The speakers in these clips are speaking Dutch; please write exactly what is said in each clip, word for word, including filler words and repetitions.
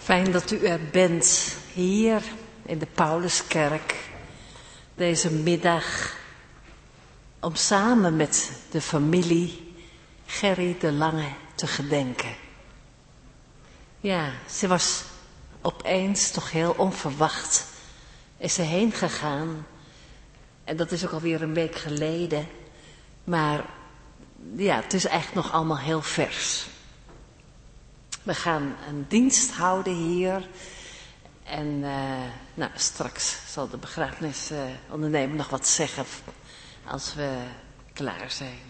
Fijn dat u er bent, hier in de Pauluskerk, deze middag, om samen met de familie Gerry de Lange te gedenken. Ja, ze was opeens, toch heel onverwacht, is ze heen gegaan. En dat is ook alweer een week geleden. Maar ja, het is eigenlijk nog allemaal heel vers. We gaan een dienst houden hier. En uh, nou, straks zal de begrafenisondernemer uh, nog wat zeggen als we klaar zijn.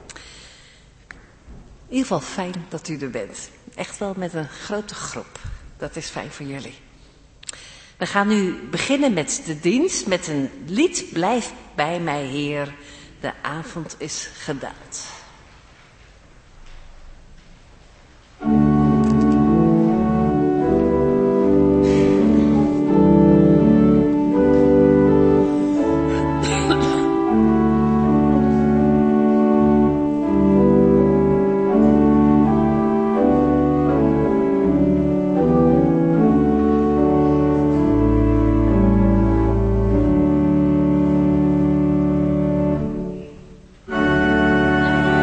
In ieder geval fijn dat u er bent. Echt wel met een grote groep. Dat is fijn voor jullie. We gaan nu beginnen met de dienst met een lied. Blijf bij mij, Heer. De avond is gedaald. Thank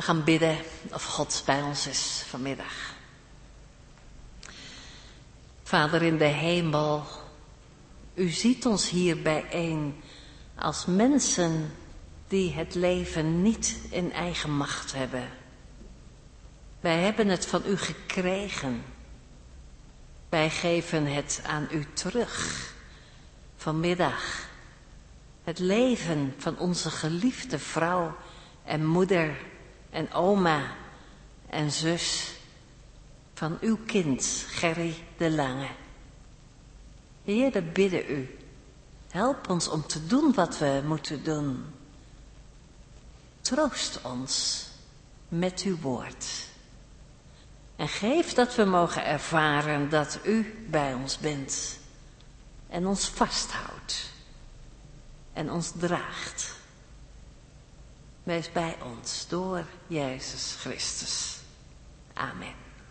gaan bidden of God bij ons is vanmiddag. Vader in de hemel, u ziet ons hier bijeen als mensen die het leven niet in eigen macht hebben. Wij hebben het van u gekregen. Wij geven het aan u terug. Vanmiddag. Het leven van onze geliefde vrouw en moeder en oma en zus. Van uw kind, Gerry de Lange. Heer, we bidden u. Help ons om te doen wat we moeten doen. Troost ons met uw woord. En geef dat we mogen ervaren dat u bij ons bent. En ons vasthoudt. En ons draagt. Wees bij ons door Jezus Christus. Amen.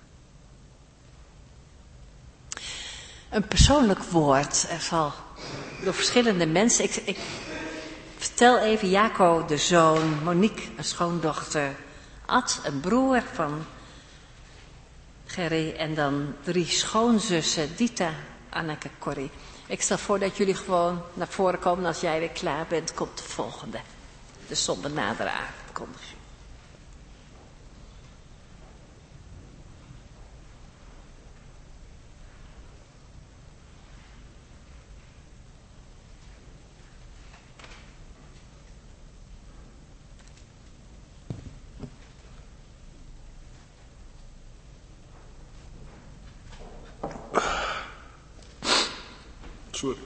Een persoonlijk woord. Er zal door verschillende mensen. Ik, ik vertel even Jaco, de zoon. Monique, een schoondochter. Ad, een broer van Gerry. En dan drie schoonzussen. Dita, Anneke, Corrie. Ik stel voor dat jullie gewoon naar voren komen. Als jij weer klaar bent, komt de volgende. De zonder nadere aankondiging. Sorry.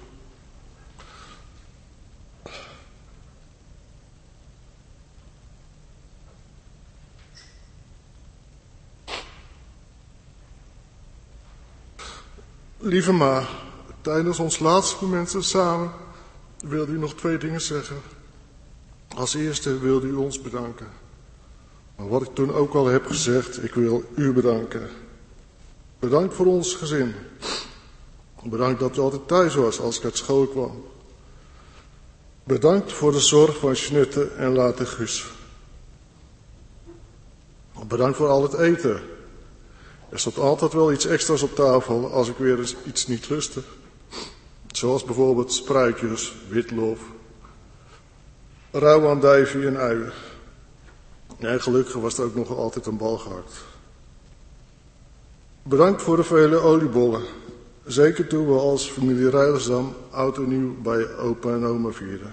Lieve Ma, tijdens ons laatste momenten samen wilde u nog twee dingen zeggen. Als eerste wilde u ons bedanken. Maar wat ik toen ook al heb gezegd, ik wil u bedanken. Bedankt voor ons gezin. Bedankt dat u altijd thuis was als ik uit school kwam. Bedankt voor de zorg van Jeanette en later Guus. Bedankt voor al het eten. Er stond altijd wel iets extra's op tafel als ik weer eens iets niet lustte. Zoals bijvoorbeeld spruitjes, witlof, rauw andijvie en uien. En gelukkig was er ook nog altijd een bal gehakt. Bedankt voor de vele oliebollen. Zeker toen we als familie Rijlersdam oud en nieuw bij opa en oma vierden.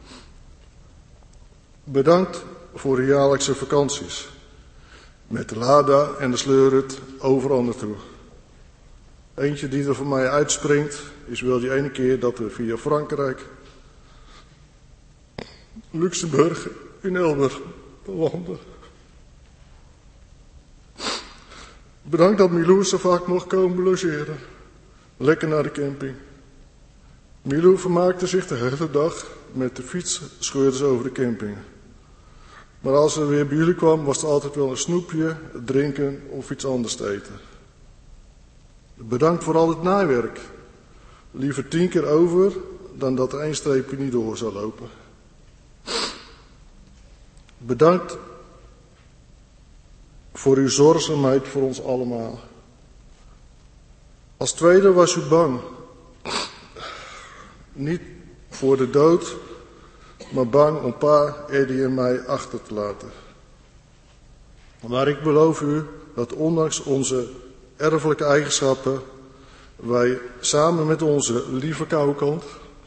Bedankt voor de jaarlijkse vakanties. Met de Lada en de sleurhut overal naartoe. Eentje die er voor mij uitspringt is wel die ene keer dat we via Frankrijk, Luxemburg in Elber belanden. Bedankt dat Milou zo vaak mocht komen logeren. Lekker naar de camping. Milou vermaakte zich de hele dag. Met de fiets scheurde ze over de camping. Maar als ze weer bij jullie kwam, was er altijd wel een snoepje, drinken of iets anders te eten. Bedankt voor al het naaiwerk. Liever tien keer over dan dat er één streepje niet door zou lopen. Bedankt voor uw zorgzaamheid voor ons allemaal. Als tweede was u bang. Niet voor de dood, maar bang om pa, Eddie en mij achter te laten. Maar ik beloof u dat ondanks onze erfelijke eigenschappen wij samen met onze lieve koude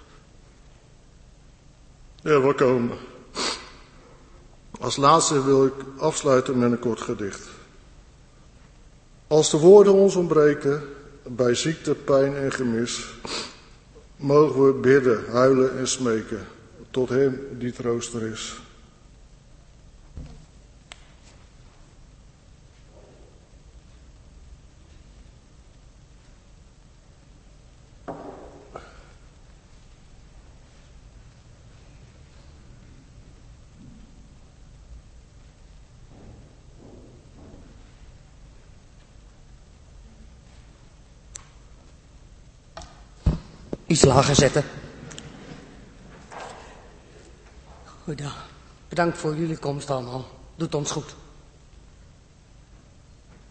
er wel komen. Als laatste wil ik afsluiten met een kort gedicht. Als de woorden ons ontbreken, bij ziekte, pijn en gemis, mogen we bidden, huilen en smeken, tot hem die trooster is. Iets lager zetten. Goedendag. Bedankt voor jullie komst allemaal. Doet ons goed.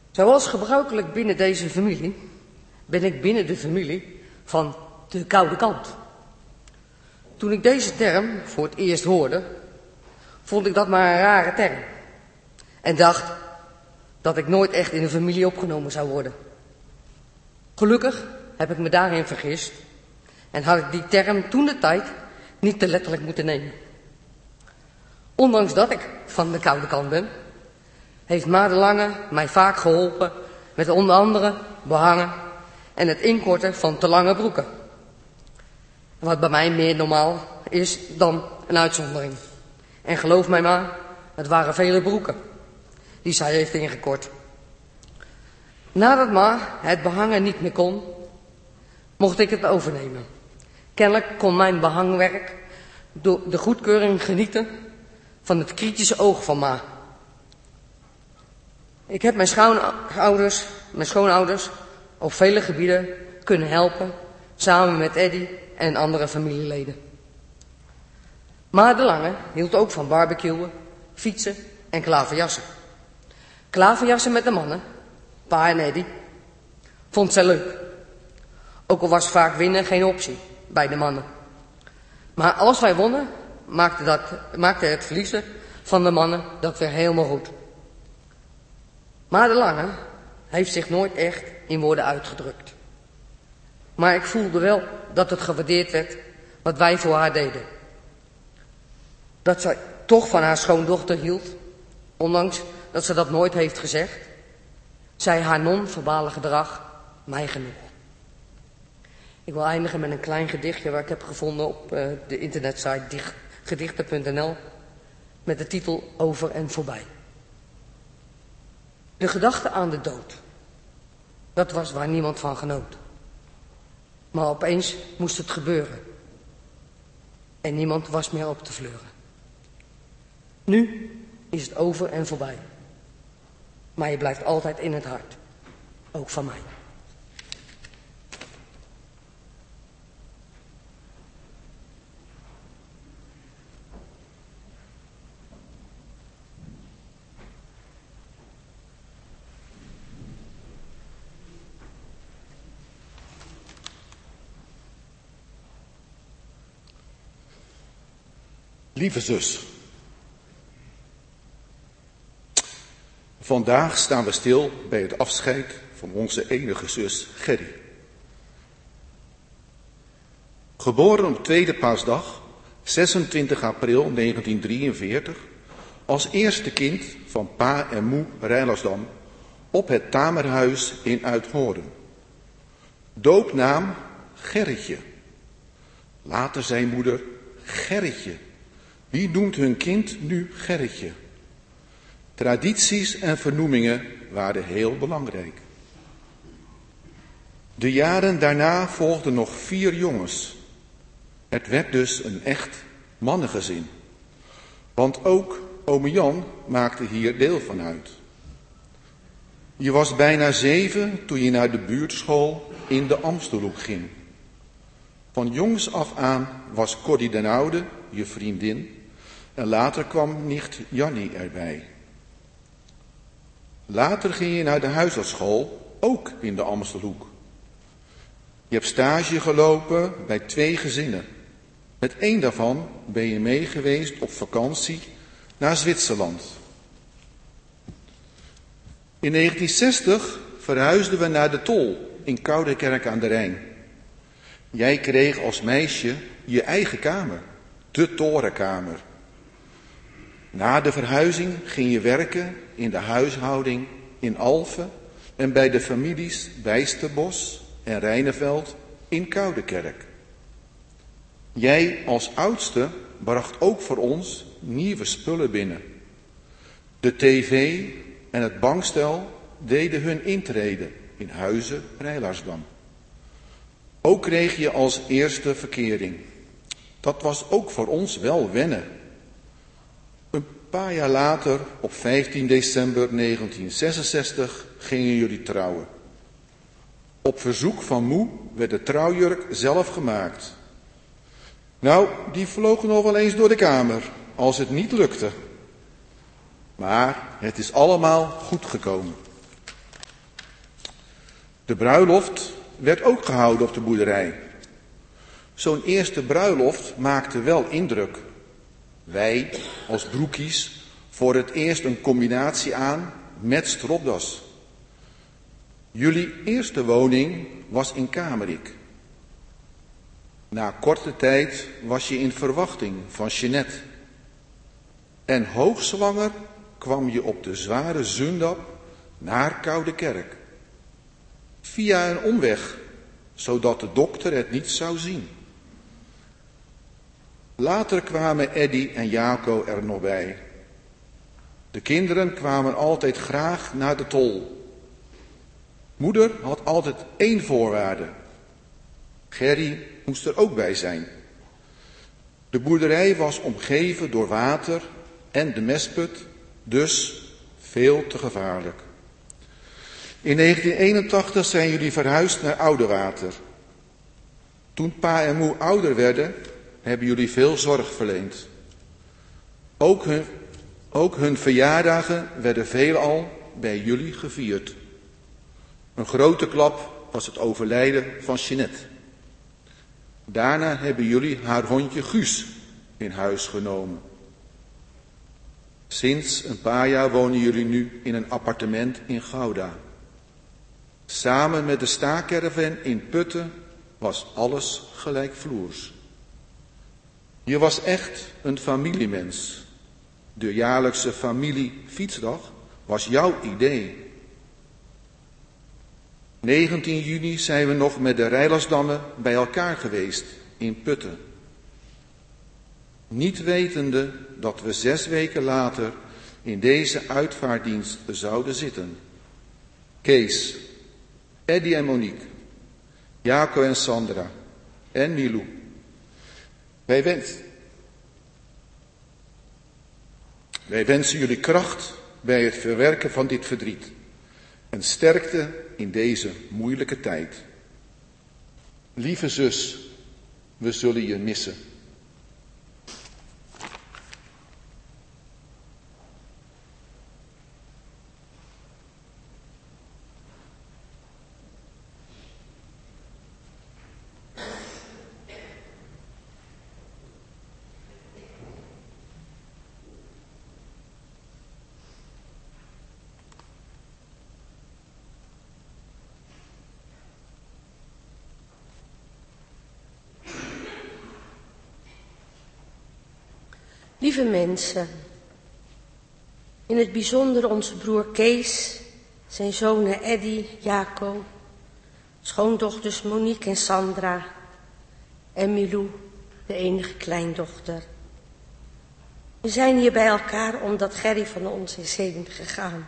Zoals gebruikelijk binnen deze familie, ben ik binnen de familie van de koude kant. Toen ik deze term voor het eerst hoorde, vond ik dat maar een rare term. En dacht dat ik nooit echt in een familie opgenomen zou worden. Gelukkig heb ik me daarin vergist en had ik die term toen de tijd niet te letterlijk moeten nemen. Ondanks dat ik van de koude kant ben, heeft Ma de Lange mij vaak geholpen met onder andere behangen en het inkorten van te lange broeken. Wat bij mij meer normaal is dan een uitzondering. En geloof mij maar, het waren vele broeken die zij heeft ingekort. Nadat Ma het behangen niet meer kon, mocht ik het overnemen. Kennelijk kon mijn behangwerk door de goedkeuring genieten van het kritische oog van Ma. Ik heb mijn schoonouders, mijn schoonouders op vele gebieden kunnen helpen, samen met Eddy en andere familieleden. Ma de Lange hield ook van barbecuen, fietsen en klaverjassen. Klaverjassen met de mannen, Pa en Eddy, vond zij leuk. Ook al was vaak winnen geen optie bij de mannen. Maar als wij wonnen, maakte, dat, maakte het verliezen van de mannen dat weer helemaal goed. Ma de Lange heeft zich nooit echt in woorden uitgedrukt. Maar ik voelde wel dat het gewaardeerd werd wat wij voor haar deden. Dat zij toch van haar schoondochter hield, ondanks dat ze dat nooit heeft gezegd, zei haar non-verbale gedrag mij genoeg. Ik wil eindigen met een klein gedichtje waar ik heb gevonden op uh, de internetsite gedichten punt n l met de titel Over en Voorbij. De gedachte aan de dood, dat was waar niemand van genoot. Maar opeens moest het gebeuren en niemand was meer op te fleuren. Nu is het over en voorbij, maar je blijft altijd in het hart, ook van mij. Lieve zus, vandaag staan we stil bij het afscheid van onze enige zus Gerry. Geboren op tweede paasdag, zesentwintig april negentien drieënveertig, als eerste kind van pa en moe Rijlersdam op het Tamerhuis in Uithoorn. Doopnaam Gerritje. Later zei moeder Gerritje. Wie noemt hun kind nu Gerritje? Tradities en vernoemingen waren heel belangrijk. De jaren daarna volgden nog vier jongens. Het werd dus een echt mannengezin. Want ook ome Jan maakte hier deel van uit. Je was bijna zeven toen je naar de buurtschool in de Amstelhoek ging. Van jongs af aan was Corrie den Oude je vriendin en later kwam nicht Jannie erbij. Later ging je naar de huisartsschool, ook in de Amstelhoek. Je hebt stage gelopen bij twee gezinnen. Met één daarvan ben je mee geweest op vakantie naar Zwitserland. In negentien zestig verhuisden we naar de Tol in Koudekerk aan de Rijn. Jij kreeg als meisje je eigen kamer, de torenkamer. Na de verhuizing ging je werken in de huishouding in Alphen en bij de families Bijsterbos en Rijneveld in Koudekerk. Jij als oudste bracht ook voor ons nieuwe spullen binnen. De tv en het bankstel deden hun intrede in Huizen Rijlarsdam. Ook kreeg je als eerste verkering. Dat was ook voor ons wel wennen. Een paar jaar later, op vijftien december negentien zesenzestig, gingen jullie trouwen. Op verzoek van moe werd de trouwjurk zelf gemaakt. Nou, die vloog nog wel eens door de kamer, als het niet lukte. Maar het is allemaal goed gekomen. De bruiloft werd ook gehouden op de boerderij. Zo'n eerste bruiloft maakte wel indruk. Wij, als broekies, voor het eerst een combinatie aan met stropdas. Jullie eerste woning was in Kamerik. Na korte tijd was je in verwachting van Jeanette. En hoogzwanger kwam je op de zware zondag naar Koudekerk. Via een omweg, zodat de dokter het niet zou zien. Later kwamen Eddy en Jaco er nog bij. De kinderen kwamen altijd graag naar de tol. Moeder had altijd één voorwaarde. Gerry moest er ook bij zijn. De boerderij was omgeven door water en de mestput, dus veel te gevaarlijk. In negentien eenentachtig zijn jullie verhuisd naar Oudewater. Toen pa en moe ouder werden, hebben jullie veel zorg verleend. Ook hun, ook hun verjaardagen werden veelal bij jullie gevierd. Een grote klap was het overlijden van Jeanette. Daarna hebben jullie haar hondje Guus in huis genomen. Sinds een paar jaar wonen jullie nu in een appartement in Gouda. Samen met de staakerven in Putten was alles gelijkvloers. Je was echt een familiemens. De jaarlijkse familiefietsdag was jouw idee. negentien juni zijn we nog met de Rijlasdammen bij elkaar geweest in Putten. Niet wetende dat we zes weken later in deze uitvaartdienst zouden zitten. Kees, Eddy en Monique, Jaco en Sandra en Milou. Wij wensen, wij wensen jullie kracht bij het verwerken van dit verdriet en sterkte in deze moeilijke tijd. Lieve zus, we zullen je missen. Lieve mensen, in het bijzonder onze broer Kees, zijn zonen Eddy, Jaco, schoondochters Monique en Sandra en Milou, de enige kleindochter. We zijn hier bij elkaar omdat Gerry van ons is heen gegaan.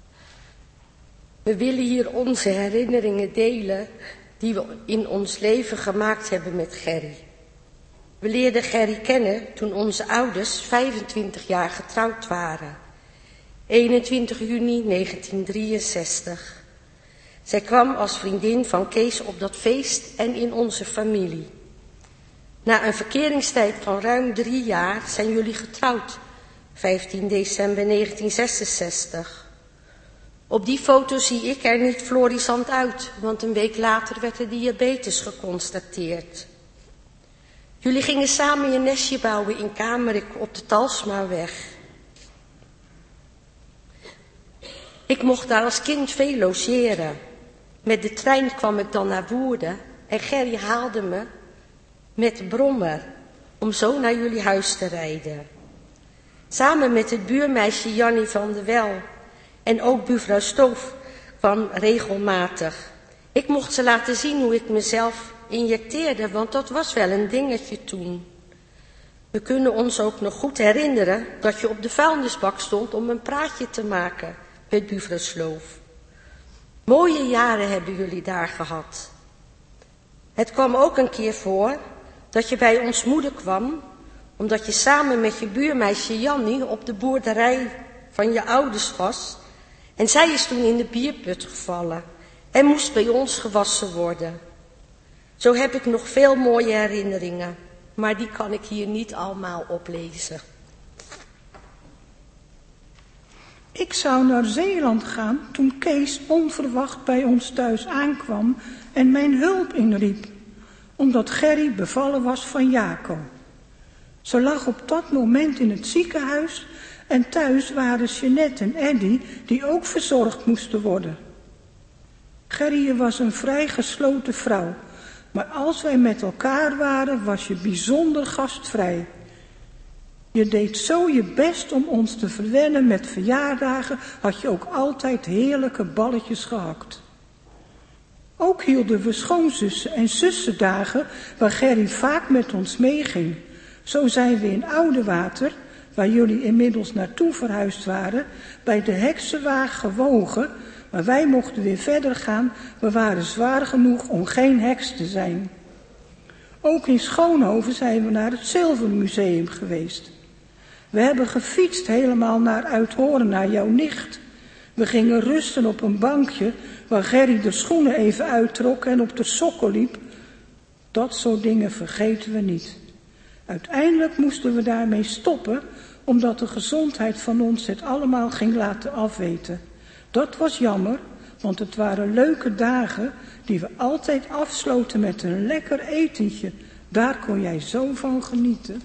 We willen hier onze herinneringen delen die we in ons leven gemaakt hebben met Gerry. We leerden Gerry kennen toen onze ouders vijfentwintig jaar getrouwd waren. eenentwintig juni negentien drieënzestig. Zij kwam als vriendin van Kees op dat feest en in onze familie. Na een verkeringstijd van ruim drie jaar zijn jullie getrouwd, vijftien december negentien zesenzestig. Op die foto zie ik er niet florissant uit, want een week later werd er diabetes geconstateerd. Jullie gingen samen een nestje bouwen in Kamerik op de Talsmaweg. Ik mocht daar als kind veel logeren. Met de trein kwam ik dan naar Woerden en Gerry haalde me met de brommer om zo naar jullie huis te rijden. Samen met het buurmeisje Jannie van der Wel en ook buurvrouw Stoof kwam regelmatig. Ik mocht ze laten zien hoe ik mezelf injecteerde, want dat was wel een dingetje toen. We kunnen ons ook nog goed herinneren dat je op de vuilnisbak stond om een praatje te maken met buurvrouw Sloof. Mooie jaren hebben jullie daar gehad. Het kwam ook een keer voor dat je bij ons moeder kwam, omdat je samen met je buurmeisje Jannie op de boerderij van je ouders was. En zij is toen in de bierput gevallen en moest bij ons gewassen worden. Zo heb ik nog veel mooie herinneringen, maar die kan ik hier niet allemaal oplezen. Ik zou naar Zeeland gaan toen Kees onverwacht bij ons thuis aankwam en mijn hulp inriep, omdat Gerry bevallen was van Jaco. Ze lag op dat moment in het ziekenhuis en thuis waren Jeanette en Eddy die ook verzorgd moesten worden. Gerry was een vrij gesloten vrouw, maar als wij met elkaar waren was je bijzonder gastvrij. Je deed zo je best om ons te verwennen met verjaardagen, had je ook altijd heerlijke balletjes gehakt. Ook hielden we schoonzussen en zussendagen waar Gerry vaak met ons meeging. Zo zijn we in Oudewater, waar jullie inmiddels naartoe verhuisd waren, bij de heksenwaag gewogen, maar wij mochten weer verder gaan, we waren zwaar genoeg om geen heks te zijn. Ook in Schoonhoven zijn we naar het Zilvermuseum geweest. We hebben gefietst helemaal naar Uithoorn, naar jouw nicht. We gingen rusten op een bankje waar Gerry de schoenen even uittrok en op de sokken liep. Dat soort dingen vergeten we niet. Uiteindelijk moesten we daarmee stoppen, omdat de gezondheid van ons het allemaal ging laten afweten. Dat was jammer, want het waren leuke dagen die we altijd afsloten met een lekker etentje. Daar kon jij zo van genieten.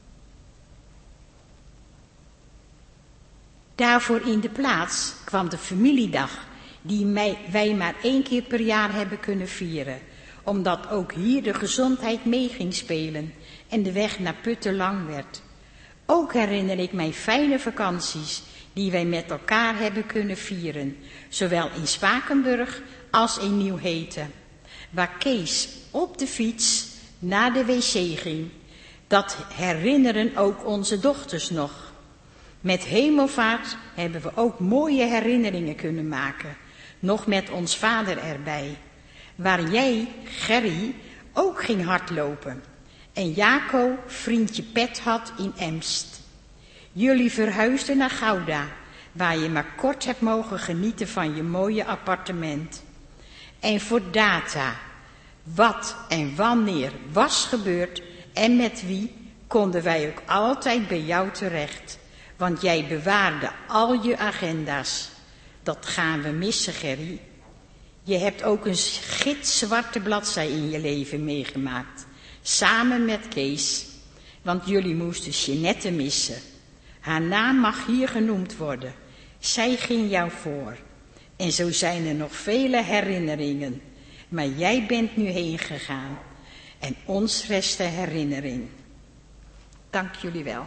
Daarvoor in de plaats kwam de familiedag, die wij maar één keer per jaar hebben kunnen vieren, omdat ook hier de gezondheid mee ging spelen en de weg naar Putten lang werd. Ook herinner ik mij fijne vakanties die wij met elkaar hebben kunnen vieren, zowel in Spakenburg als in Nieuw-Heten, waar Kees op de fiets naar de wc ging. Dat herinneren ook onze dochters nog. Met hemelvaart hebben we ook mooie herinneringen kunnen maken, nog met ons vader erbij, waar jij, Gerry, ook ging hardlopen en Jaco vriendje Pet had in Emst. Jullie verhuisden naar Gouda, waar je maar kort hebt mogen genieten van je mooie appartement. En voor data, wat en wanneer was gebeurd en met wie, konden wij ook altijd bij jou terecht. Want jij bewaarde al je agenda's. Dat gaan we missen, Gerry. Je hebt ook een gitzwarte bladzij in je leven meegemaakt. Samen met Kees. Want jullie moesten Jeanette missen. Haar naam mag hier genoemd worden. Zij ging jou voor. En zo zijn er nog vele herinneringen. Maar jij bent nu heen gegaan. En ons rest de herinnering. Dank jullie wel.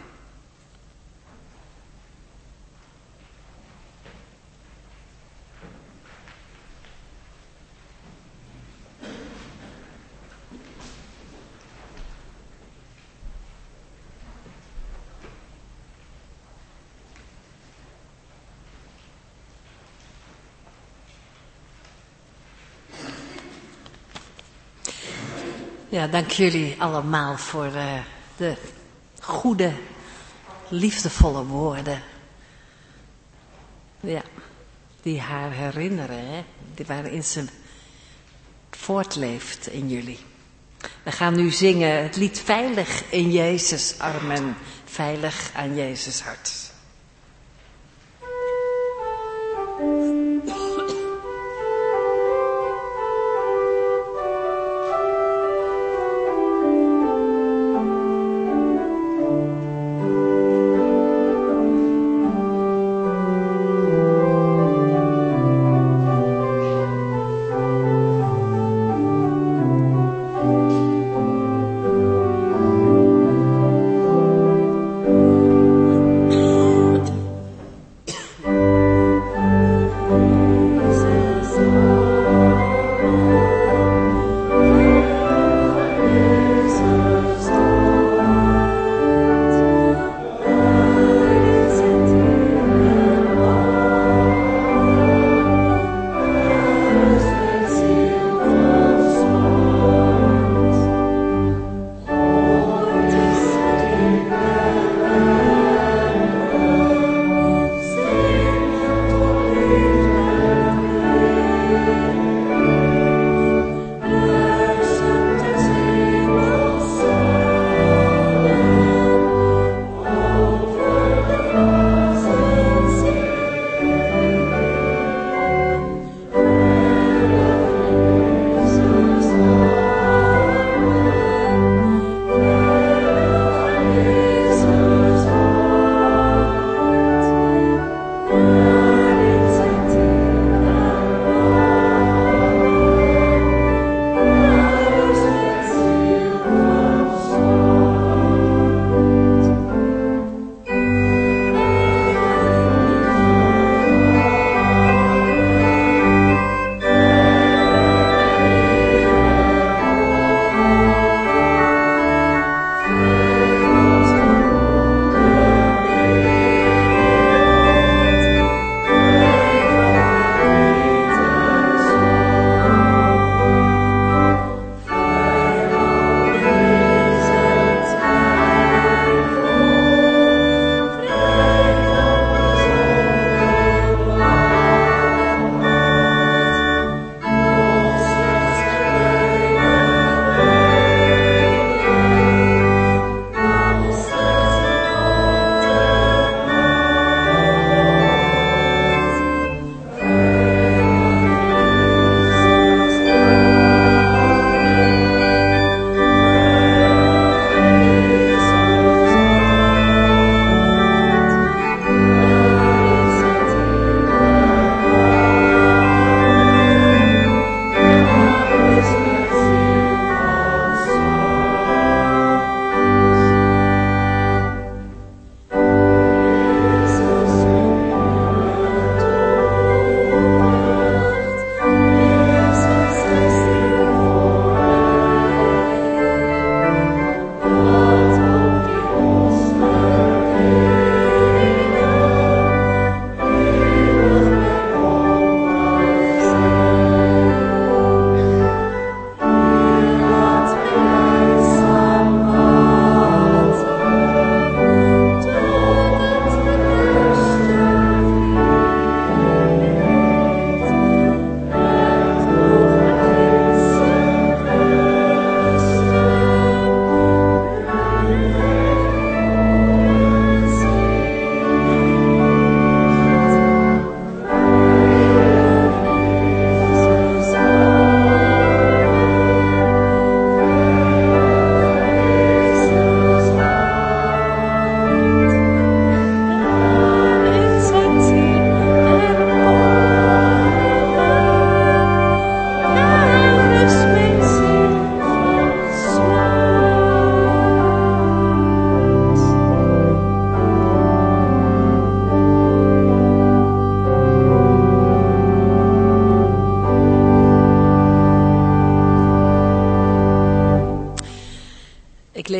Ja, dank jullie allemaal voor uh, de goede, liefdevolle woorden. Ja, die haar herinneren, hè? Die waarin ze voortleeft in jullie. We gaan nu zingen het lied Veilig in Jezus' armen, veilig aan Jezus' hart. Thank you.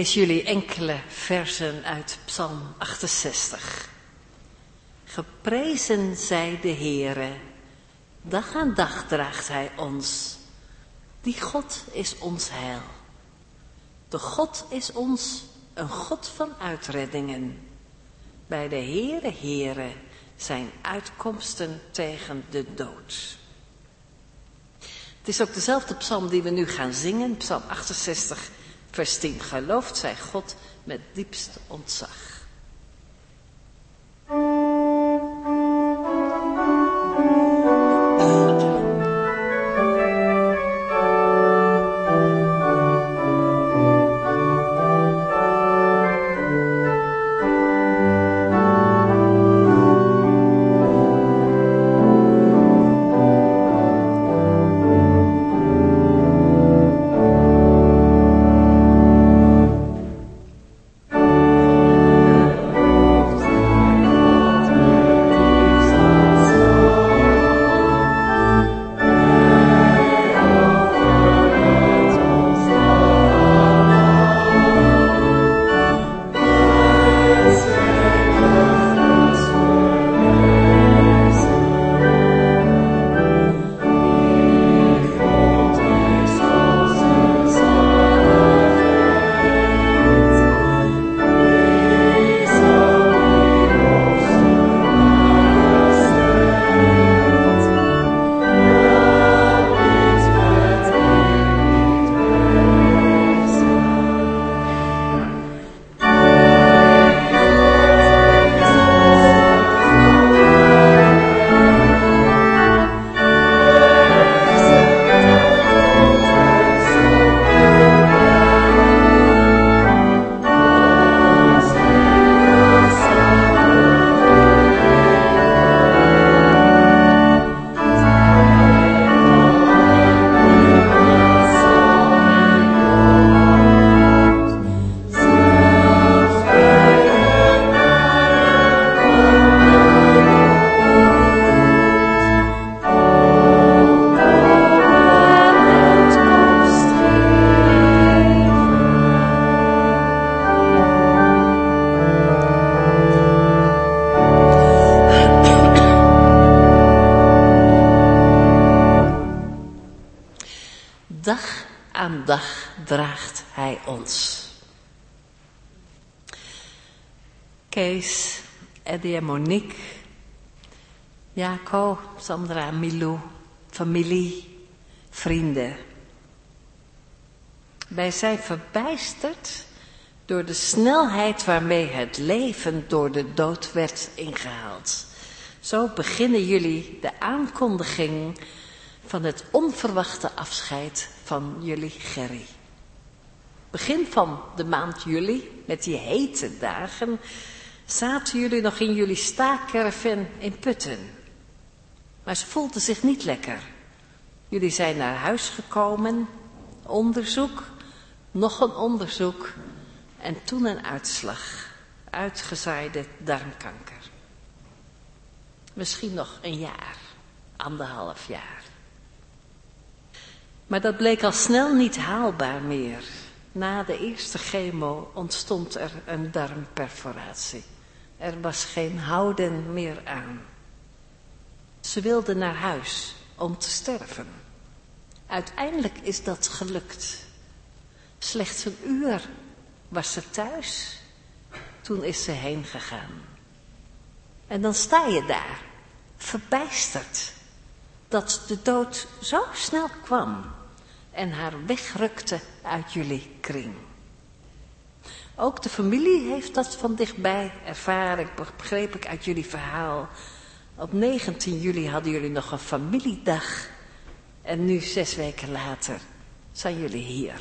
lees jullie enkele versen uit Psalm achtenzestig. Geprezen zij de Heere, dag aan dag draagt Hij ons. Die God is ons heil. De God is ons een God van uitreddingen. Bij de Heere, Heere zijn uitkomsten tegen de dood. Het is ook dezelfde psalm die we nu gaan zingen, Psalm achtenzestig, vers tien. Gelooft zij God met diepst ontzag. Dag aan dag draagt Hij ons. Kees, Eddie en Monique, Jaco, Sandra, Milou, familie, vrienden. Wij zijn verbijsterd door de snelheid waarmee het leven door de dood werd ingehaald. Zo beginnen jullie de aankondiging van het onverwachte afscheid van jullie Gerry. Begin van de maand juli, met die hete dagen, zaten jullie nog in jullie staakerven in Putten. Maar ze voelden zich niet lekker. Jullie zijn naar huis gekomen, onderzoek, nog een onderzoek en toen een uitslag. Uitgezaaide darmkanker. Misschien nog een jaar, anderhalf jaar. Maar dat bleek al snel niet haalbaar meer. Na de eerste chemo ontstond er een darmperforatie. Er was geen houden meer aan. Ze wilde naar huis om te sterven. Uiteindelijk is dat gelukt. Slechts een uur was ze thuis. Toen is ze heen gegaan. En dan sta je daar, verbijsterd, dat de dood zo snel kwam en haar wegrukte uit jullie kring. Ook de familie heeft dat van dichtbij ervaren, begreep ik uit jullie verhaal. Op negentien juli hadden jullie nog een familiedag en nu, zes weken later, zijn jullie hier.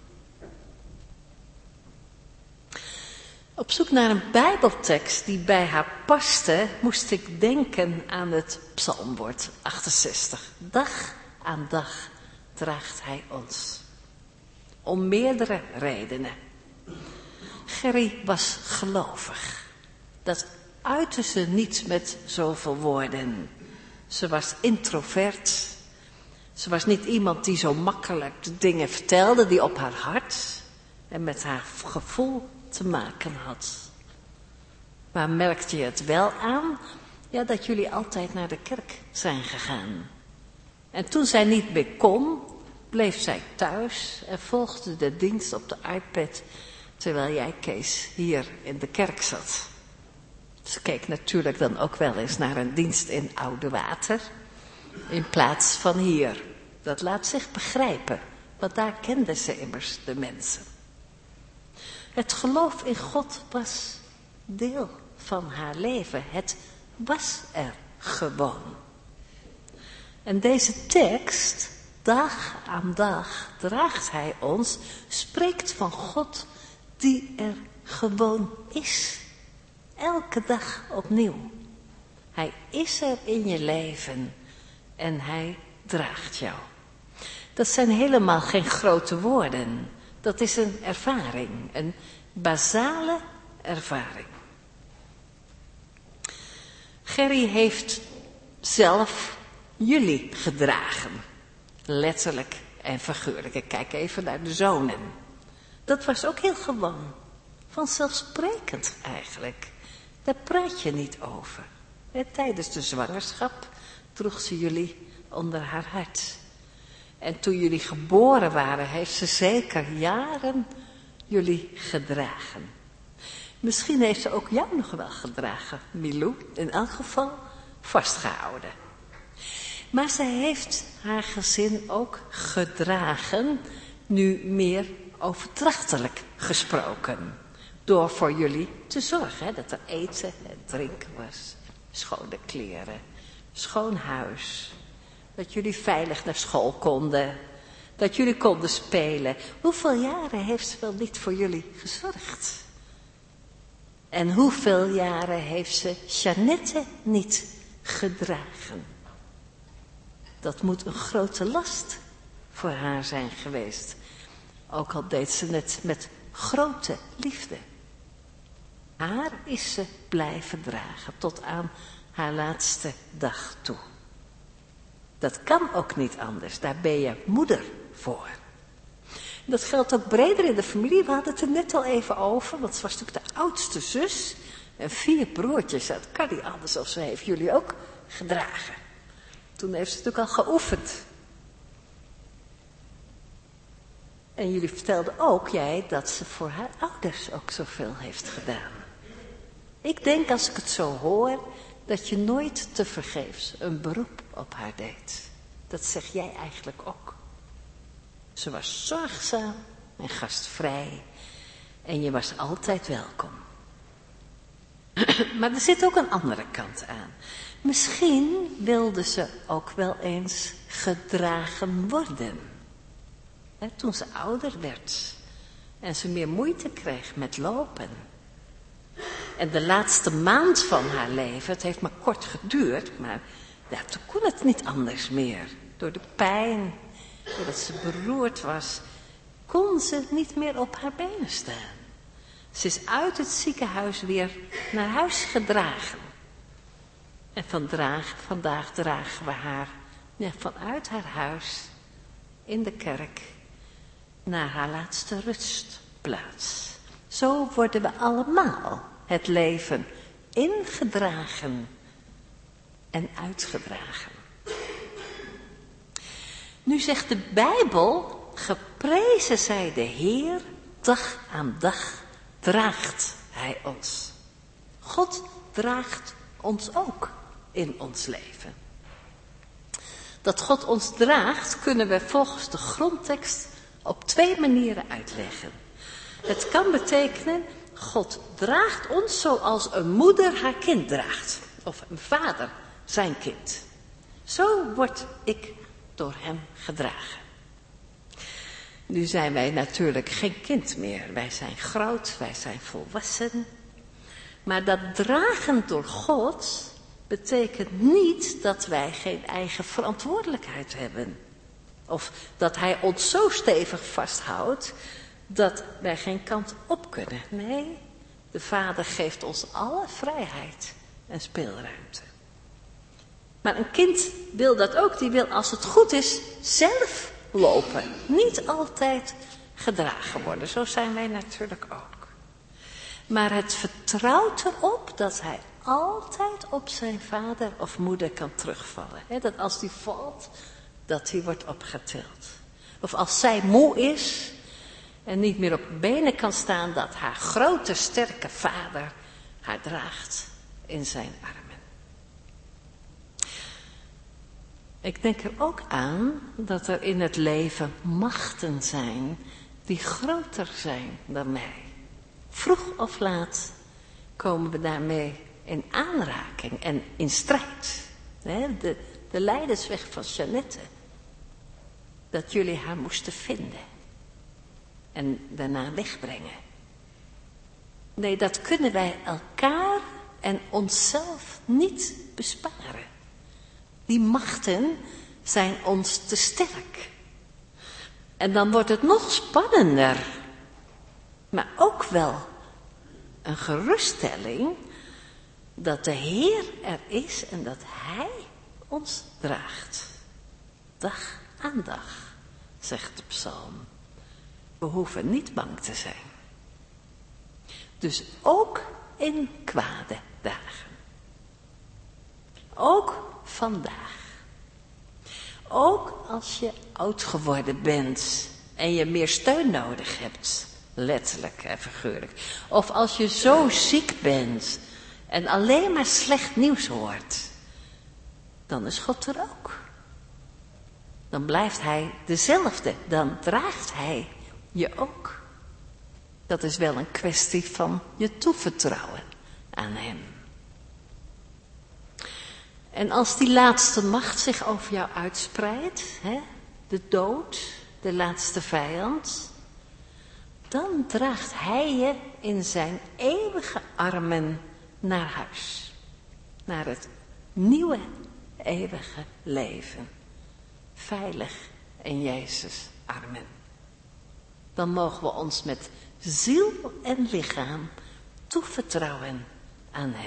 Op zoek naar een Bijbeltekst die bij haar paste, moest ik denken aan het psalmwoord achtenzestig. Dag aan dag draagt Hij ons. Om meerdere redenen. Gerry was gelovig. Dat uitte ze niet met zoveel woorden. Ze was introvert. Ze was niet iemand die zo makkelijk de dingen vertelde die op haar hart. en met haar gevoel te maken had. Maar merkte je het wel aan, ja, dat jullie altijd naar de kerk zijn gegaan. En toen zij niet meer kon, bleef zij thuis en volgde de dienst op de iPad, terwijl jij, Kees, hier in de kerk zat. Ze keek natuurlijk dan ook wel eens naar een dienst in Oudewater, in plaats van hier. Dat laat zich begrijpen, want daar kenden ze immers de mensen. Het geloof in God was deel van haar leven. Het was er gewoon. En deze tekst, dag aan dag draagt hij ons, spreekt van God die er gewoon is. Elke dag opnieuw. Hij is er in je leven en hij draagt jou. Dat zijn helemaal geen grote woorden. Dat is een ervaring, een basale ervaring. Gerry heeft zelf jullie gedragen. Letterlijk en figuurlijk. Ik kijk even naar de zonen. Dat was ook heel gewoon. Vanzelfsprekend eigenlijk. Daar praat je niet over. En tijdens de zwangerschap droeg ze jullie onder haar hart. En toen jullie geboren waren, heeft ze zeker jaren jullie gedragen. Misschien heeft ze ook jou nog wel gedragen, Milou. In elk geval vastgehouden. Maar ze heeft haar gezin ook gedragen, nu meer overdrachtelijk gesproken. Door voor jullie te zorgen, hè, dat er eten en drinken was. Schone kleren, schoon huis. Dat jullie veilig naar school konden. Dat jullie konden spelen. Hoeveel jaren heeft ze wel niet voor jullie gezorgd? En hoeveel jaren heeft ze Jeannette niet gedragen? Dat moet een grote last voor haar zijn geweest. Ook al deed ze het met grote liefde. Haar is ze blijven dragen tot aan haar laatste dag toe. Dat kan ook niet anders, daar ben je moeder voor. Dat geldt ook breder in de familie, we hadden het er net al even over, want ze was natuurlijk de oudste zus. En vier broertjes, dat kan niet anders, of ze heeft jullie ook gedragen. Toen heeft ze natuurlijk al geoefend. En jullie vertelden ook, jij, dat ze voor haar ouders ook zoveel heeft gedaan. Ik denk, als ik het zo hoor, dat je nooit tevergeefs een beroep op haar deed. Dat zeg jij eigenlijk ook. Ze was zorgzaam en gastvrij en je was altijd welkom. Maar er zit ook een andere kant aan. Misschien wilde ze ook wel eens gedragen worden. He, toen ze ouder werd en ze meer moeite kreeg met lopen. En de laatste maand van haar leven, het heeft maar kort geduurd, maar ja, toen kon het niet anders meer. Door de pijn, doordat ze beroerd was, kon ze niet meer op haar benen staan. Ze is uit het ziekenhuis weer naar huis gedragen. En vandaag, vandaag dragen we haar ja, vanuit haar huis in de kerk naar haar laatste rustplaats. Zo worden we allemaal het leven ingedragen en uitgedragen. Nu zegt de Bijbel, geprezen zij de Heer, dag aan dag draagt Hij ons. God draagt ons ook in ons leven. Dat God ons draagt, kunnen we volgens de grondtekst op twee manieren uitleggen. Het kan betekenen, God draagt ons zoals een moeder haar kind draagt. Of een vader zijn kind. Zo word ik door hem gedragen. Nu zijn wij natuurlijk geen kind meer. Wij zijn groot, wij zijn volwassen. Maar dat dragen door God betekent niet dat wij geen eigen verantwoordelijkheid hebben. Of dat hij ons zo stevig vasthoudt dat wij geen kant op kunnen. Nee, de Vader geeft ons alle vrijheid en speelruimte. Maar een kind wil dat ook. Die wil, als het goed is, zelf lopen. Niet altijd gedragen worden. Zo zijn wij natuurlijk ook. Maar het vertrouwt erop dat hij altijd op zijn vader of moeder kan terugvallen. He, dat als die valt, dat hij wordt opgetild. Of als zij moe is en niet meer op benen kan staan, dat haar grote, sterke vader haar draagt in zijn armen. Ik denk er ook aan dat er in het leven machten zijn die groter zijn dan mij. Vroeg of laat komen we daarmee in aanraking en in strijd. De, de leidersweg van Jeannette. Dat jullie haar moesten vinden. En daarna wegbrengen. Nee, dat kunnen wij elkaar en onszelf niet besparen. Die machten zijn ons te sterk. En dan wordt het nog spannender. Maar ook wel een geruststelling dat de Heer er is en dat Hij ons draagt. Dag aan dag, zegt de psalm. We hoeven niet bang te zijn. Dus ook in kwade dagen. Ook vandaag. Ook als je oud geworden bent en je meer steun nodig hebt. Letterlijk en figuurlijk. Of als je zo ziek bent en alleen maar slecht nieuws hoort. Dan is God er ook. Dan blijft Hij dezelfde. Dan draagt Hij je ook. Dat is wel een kwestie van je toevertrouwen aan Hem. En als die laatste macht zich over jou uitspreidt, hè, de dood, de laatste vijand, dan draagt Hij je in zijn eeuwige armen naar huis. Naar het nieuwe, eeuwige leven. Veilig in Jezus' armen. Dan mogen we ons met ziel en lichaam toevertrouwen aan Hem.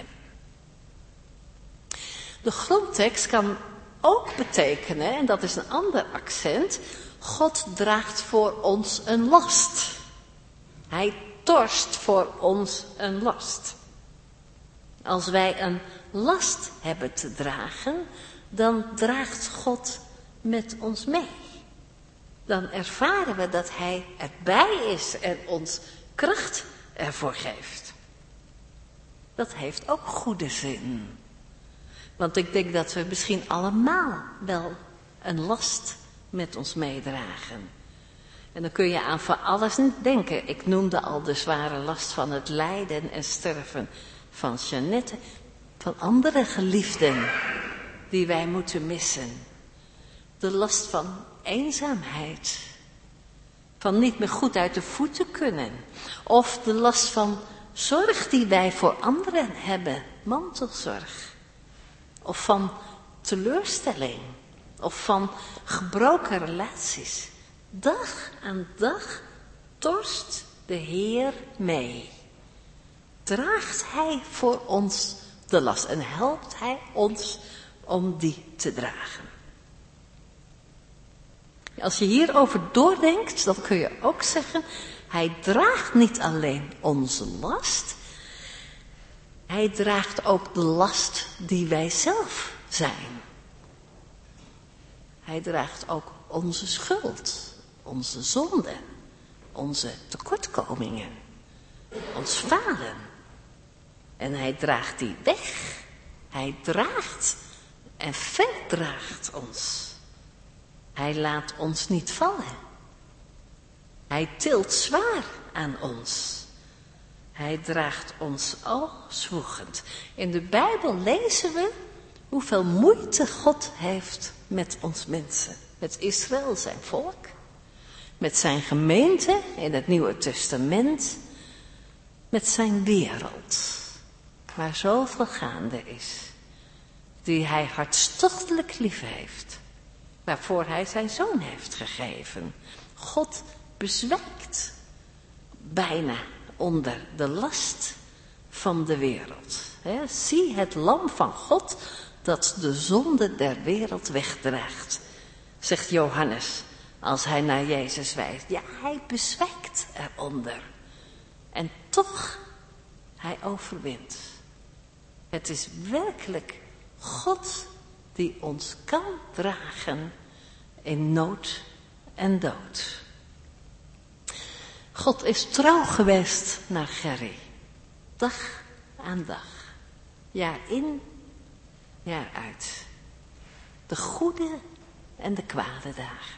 De grondtekst kan ook betekenen, en dat is een ander accent, God draagt voor ons een last. Hij torst voor ons een last. Als wij een last hebben te dragen, dan draagt God met ons mee. Dan ervaren we dat Hij erbij is en ons kracht ervoor geeft. Dat heeft ook goede zin. Want ik denk dat we misschien allemaal wel een last met ons meedragen. En dan kun je aan van alles denken. Ik noemde al de zware last van het lijden en sterven van Jeannette. Van andere geliefden die wij moeten missen. De last van eenzaamheid. Van niet meer goed uit de voeten kunnen. Of de last van zorg die wij voor anderen hebben. Mantelzorg. Of van teleurstelling. Of van gebroken relaties. Dag aan dag torst de Heer mee. Draagt Hij voor ons de last en helpt Hij ons om die te dragen. Als je hierover doordenkt, dan kun je ook zeggen, Hij draagt niet alleen onze last, Hij draagt ook de last die wij zelf zijn. Hij draagt ook onze schuld, onze zonden, onze tekortkomingen, ons falen. En Hij draagt die weg. Hij draagt en verdraagt ons. Hij laat ons niet vallen. Hij tilt zwaar aan ons. Hij draagt ons al zwoegend. In de Bijbel lezen we hoeveel moeite God heeft met ons mensen. Met Israël, zijn volk. Met zijn gemeente in het Nieuwe Testament. Met zijn wereld. Waar zoveel gaande is. Die hij hartstochtelijk lief heeft. Waarvoor hij zijn zoon heeft gegeven. God bezwijkt bijna onder de last van de wereld. He, zie het lam van God dat de zonde der wereld wegdraagt, zegt Johannes als hij naar Jezus wijst. Ja, hij bezwijkt eronder. En toch, hij overwint. Het is werkelijk God die ons kan dragen in nood en dood. God is trouw geweest naar Gerry. Dag aan dag. Jaar in, jaar uit. De goede en de kwade dagen.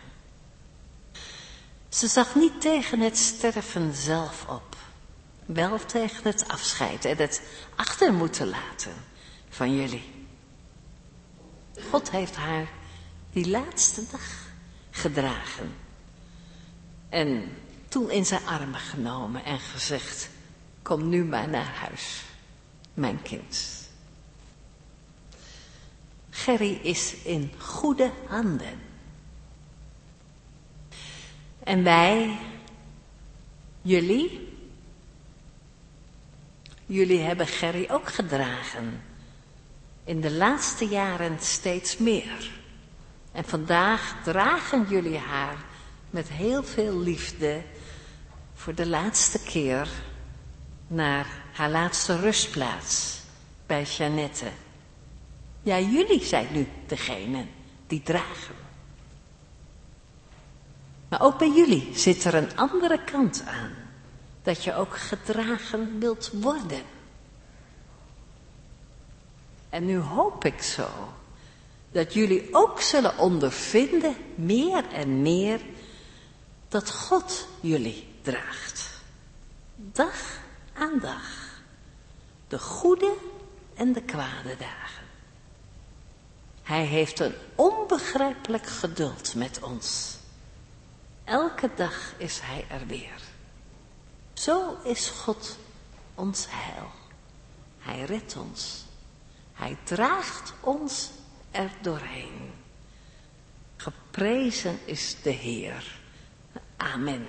Ze zag niet tegen het sterven zelf op. Wel tegen het afscheid en het achter moeten laten van jullie. God heeft haar die laatste dag gedragen. En toen in zijn armen genomen en gezegd: kom nu maar naar huis, mijn kind. Gerry is in goede handen. En wij, jullie, jullie hebben Gerry ook gedragen. In de laatste jaren steeds meer. En vandaag dragen jullie haar met heel veel liefde voor de laatste keer naar haar laatste rustplaats bij Jeannette. Ja, jullie zijn nu degene die dragen. Maar ook bij jullie zit er een andere kant aan. Dat je ook gedragen wilt worden. En nu hoop ik zo dat jullie ook zullen ondervinden, meer en meer, dat God jullie draagt. Dag aan dag. De goede en de kwade dagen. Hij heeft een onbegrijpelijk geduld met ons. Elke dag is hij er weer. Zo is God ons heil. Hij redt ons. Hij draagt ons er doorheen. Geprezen is de Heer. Amen.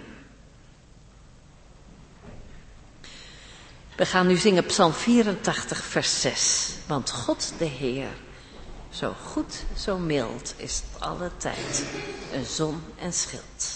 We gaan nu zingen Psalm vierentachtig, vers zes. Want God de Heer, zo goed, zo mild, is alle tijd een zon en schild.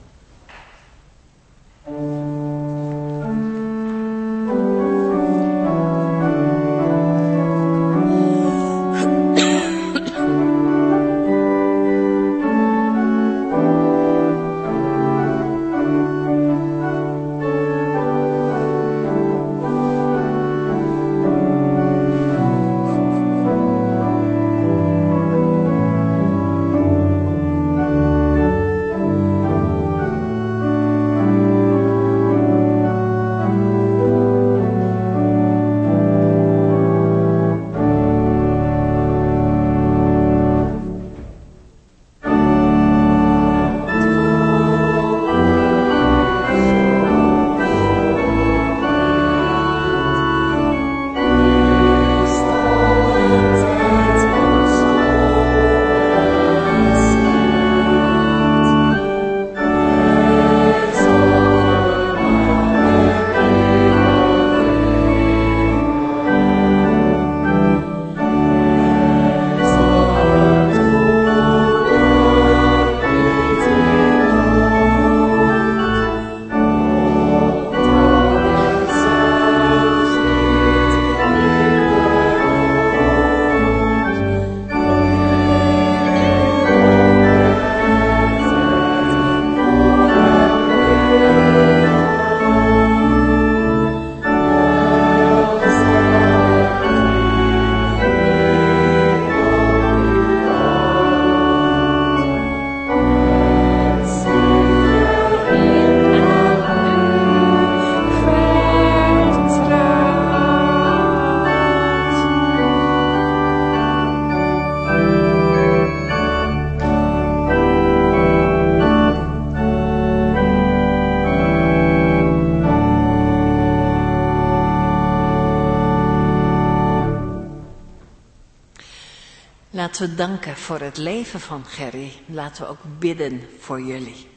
Laten we danken voor het leven van Gerry. Laten we ook bidden voor jullie.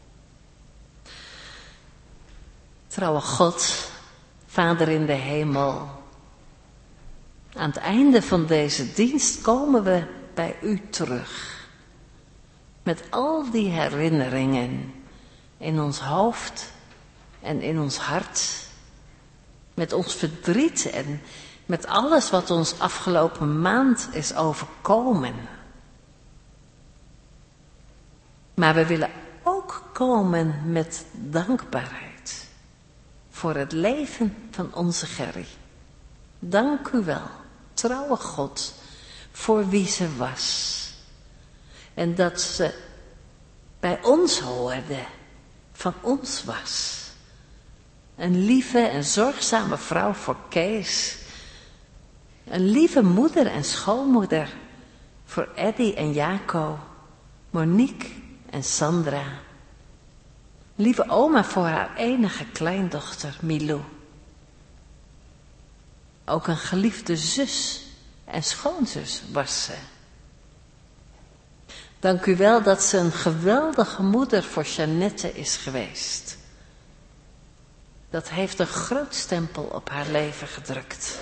Trouwe God, Vader in de hemel. Aan het einde van deze dienst komen we bij u terug. Met al die herinneringen in ons hoofd en in ons hart. Met ons verdriet en met alles wat ons afgelopen maand is overkomen. Maar we willen ook komen met dankbaarheid voor het leven van onze Gerry. Dank u wel, trouwe God, voor wie ze was. En dat ze bij ons hoorde, van ons was. Een lieve en zorgzame vrouw voor Kees. Een lieve moeder en schoonmoeder voor Eddy en Jaco, Monique en Sandra. Lieve oma voor haar enige kleindochter Milou. Ook een geliefde zus en schoonzus was ze. Dank u wel dat ze een geweldige moeder voor Jeannette is geweest. Dat heeft een groot stempel op haar leven gedrukt.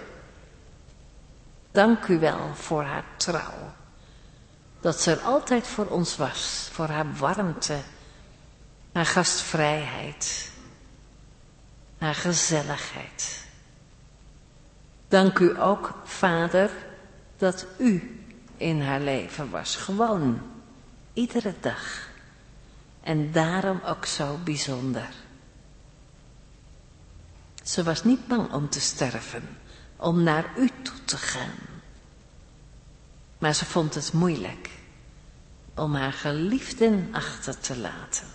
Dank u wel voor haar trouw. Dat ze er altijd voor ons was, voor haar warmte, haar gastvrijheid, haar gezelligheid. Dank u ook, Vader, dat u in haar leven was. Gewoon, iedere dag. En daarom ook zo bijzonder. Ze was niet bang om te sterven, om naar u toe te gaan. Maar ze vond het moeilijk om haar geliefden achter te laten.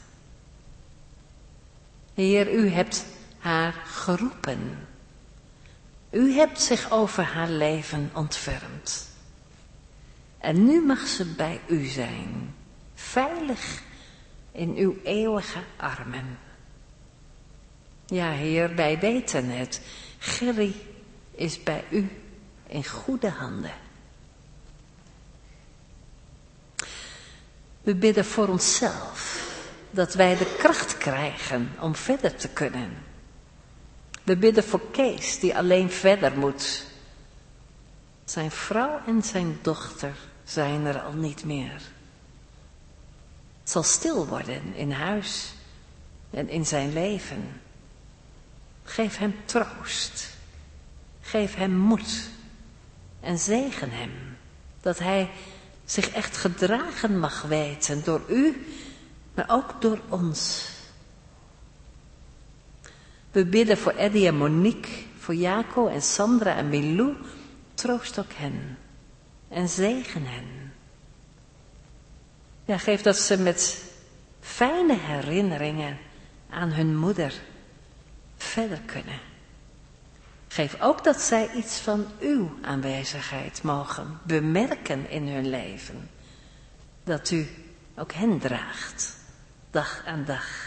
Heer, u hebt haar geroepen. U hebt zich over haar leven ontfermd. En nu mag ze bij u zijn, veilig in uw eeuwige armen. Ja, Heer, wij weten het. Gerry is bij u in goede handen. We bidden voor onszelf, dat wij de kracht krijgen om verder te kunnen. We bidden voor Kees, die alleen verder moet. Zijn vrouw en zijn dochter zijn er al niet meer. Het zal stil worden in huis en in zijn leven. Geef hem troost. Geef hem moed. En zegen hem. Dat hij zich echt gedragen mag weten door u, maar ook door ons. We bidden voor Eddy en Monique, voor Jaco en Sandra en Milou. Troost ook hen. En zegen hen. Ja, geef dat ze met fijne herinneringen aan hun moeder verder kunnen. Geef ook dat zij iets van uw aanwezigheid mogen bemerken in hun leven. Dat u ook hen draagt, dag aan dag.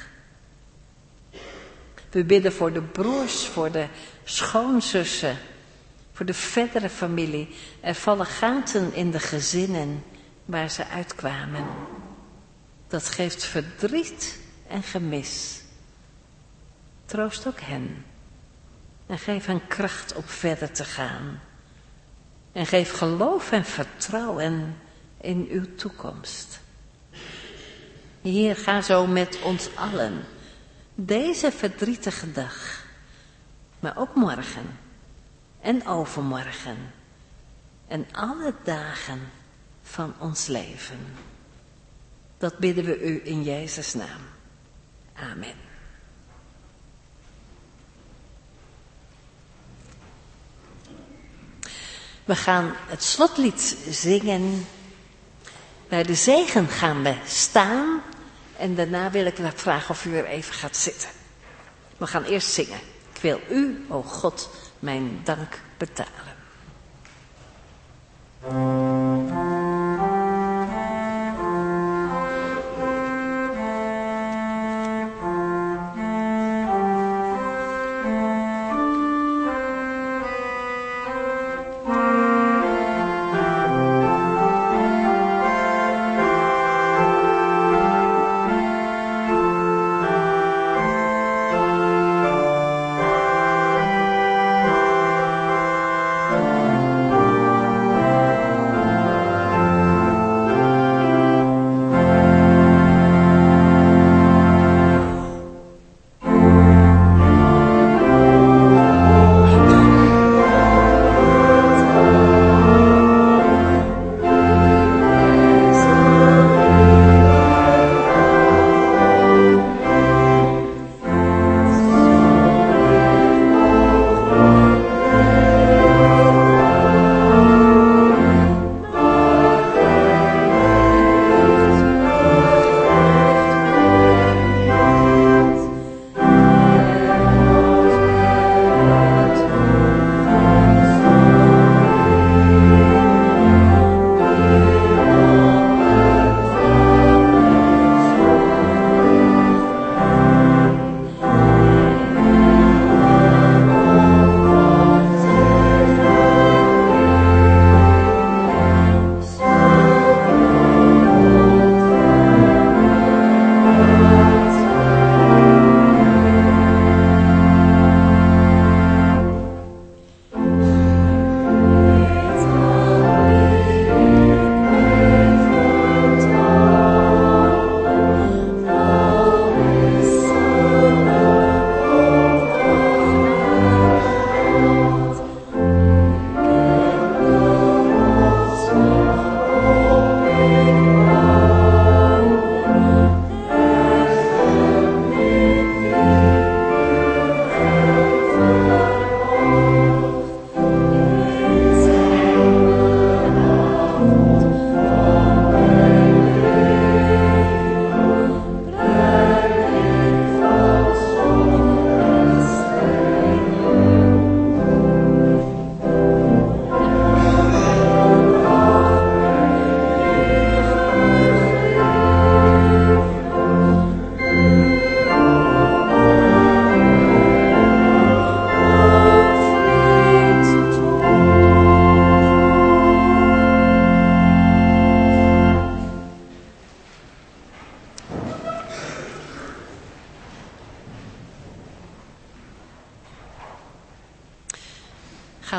We bidden voor de broers, voor de schoonzussen, voor de verdere familie. Er vallen gaten in de gezinnen waar ze uitkwamen. Dat geeft verdriet en gemis. Troost ook hen. En geef hen kracht om verder te gaan. En geef geloof en vertrouwen in uw toekomst. Heer, ga zo met ons allen deze verdrietige dag, maar ook morgen en overmorgen en alle dagen van ons leven. Dat bidden we u in Jezus' naam. Amen. We gaan het slotlied zingen. Bij de zegen gaan we staan. En daarna wil ik vragen of u er even gaat zitten. We gaan eerst zingen. Ik wil u, o God, mijn dank betalen.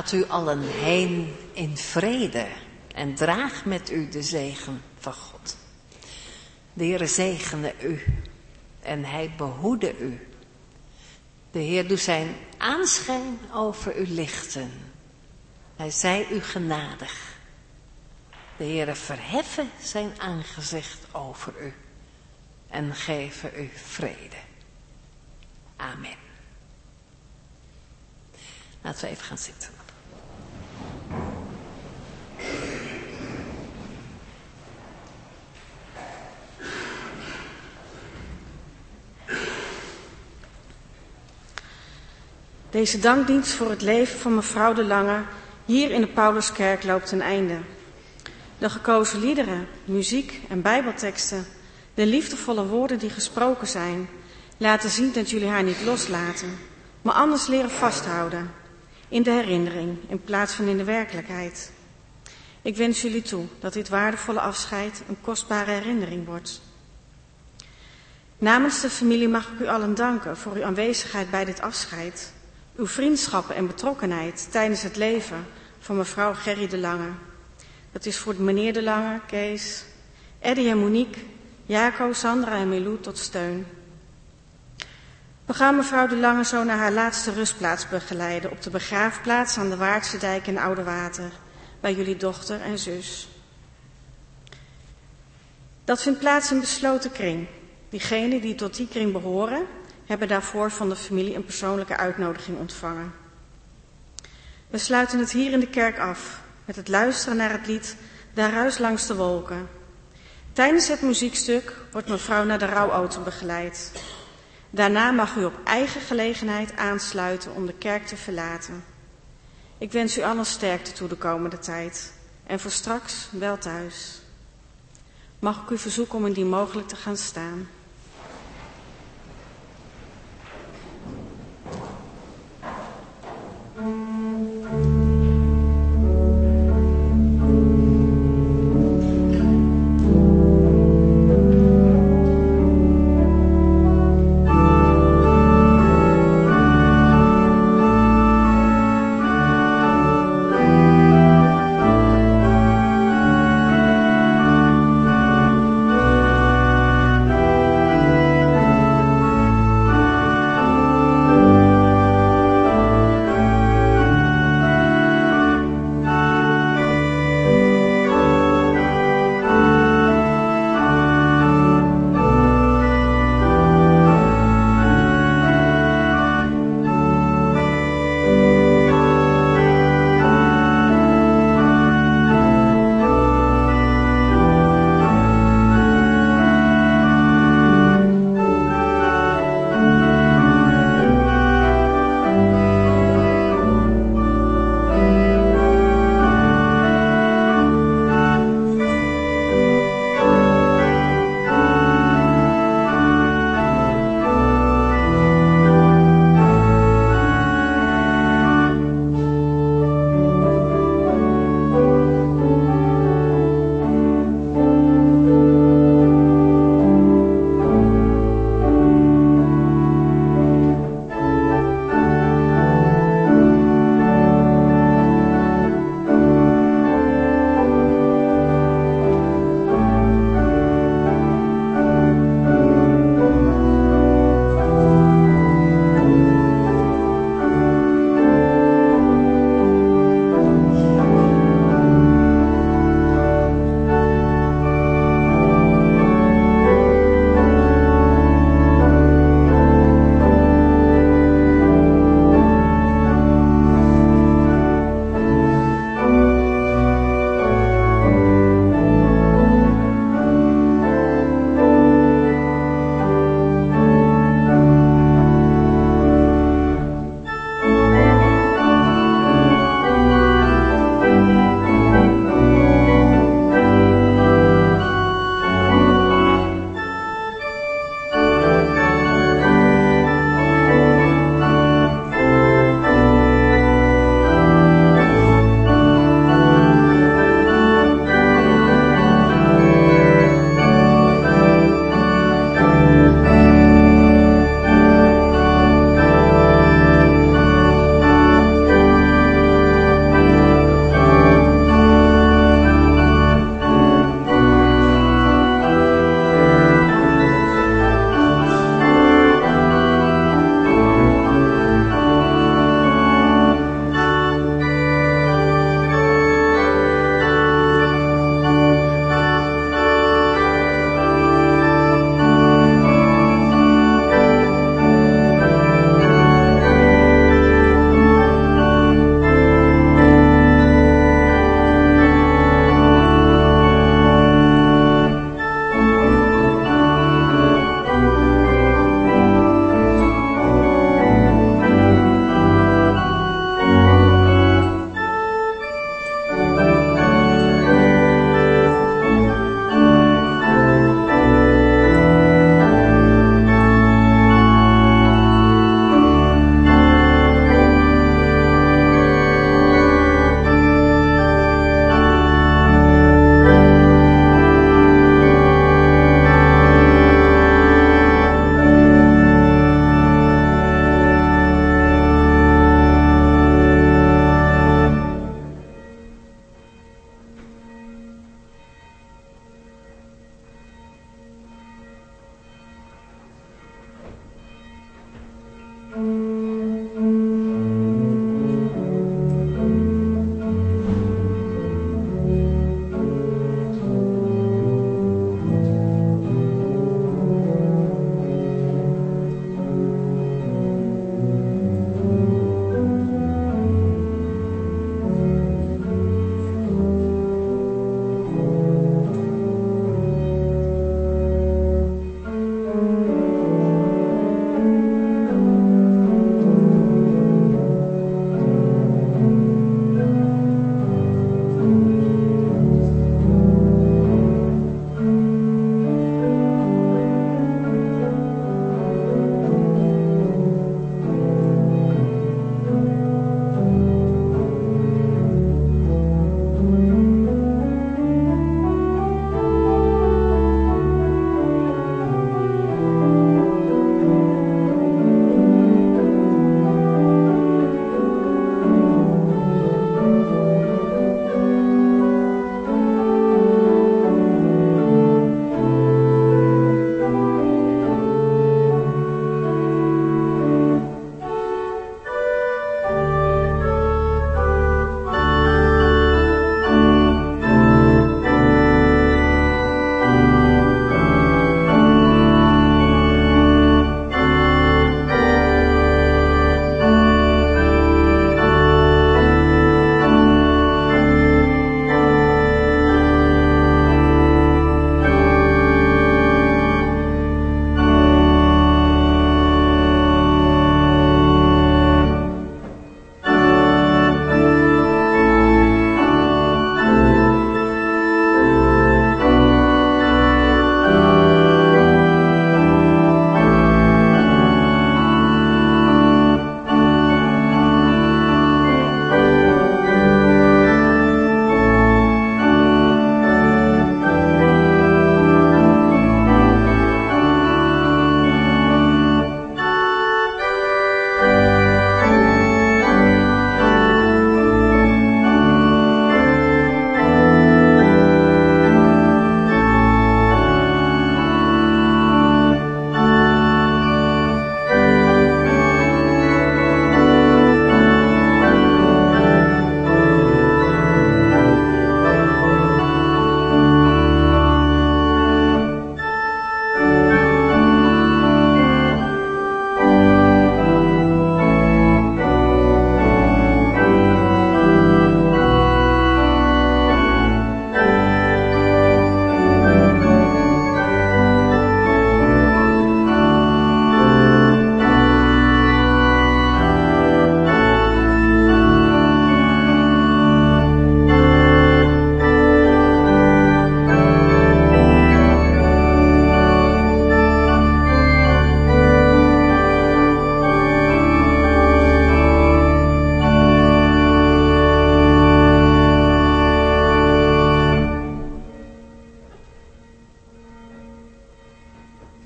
Gaat u allen heen in vrede en draag met u de zegen van God. De Heere zegene u en hij behoede u. De Heer doet zijn aanschijn over u lichten. Hij zij u genadig. De Heere verheffen zijn aangezicht over u en geven u vrede. Amen. Laten we even gaan zitten. Deze dankdienst voor het leven van mevrouw De Lange hier in de Pauluskerk loopt ten einde. De gekozen liederen, muziek en bijbelteksten, de liefdevolle woorden die gesproken zijn, laten zien dat jullie haar niet loslaten, maar anders leren vasthouden, in de herinnering in plaats van in de werkelijkheid. Ik wens jullie toe dat dit waardevolle afscheid een kostbare herinnering wordt. Namens de familie mag ik u allen danken voor uw aanwezigheid bij dit afscheid, uw vriendschappen en betrokkenheid tijdens het leven van mevrouw Gerry De Lange. Dat is voor meneer De Lange, Kees, Eddie en Monique, Jaco, Sandra en Milou tot steun. We gaan mevrouw De Lange zo naar haar laatste rustplaats begeleiden op de begraafplaats aan de Waardse Dijk in Oudewater, bij jullie dochter en zus. Dat vindt plaats in besloten kring. Diegenen die tot die kring behoren, hebben daarvoor van de familie een persoonlijke uitnodiging ontvangen. We sluiten het hier in de kerk af met het luisteren naar het lied Daar ruis langs de wolken. Tijdens het muziekstuk wordt mevrouw naar de rouwauto begeleid. Daarna mag u op eigen gelegenheid aansluiten om de kerk te verlaten. Ik wens u allen sterkte toe de komende tijd en voor straks wel thuis. Mag ik u verzoeken om indien mogelijk te gaan staan.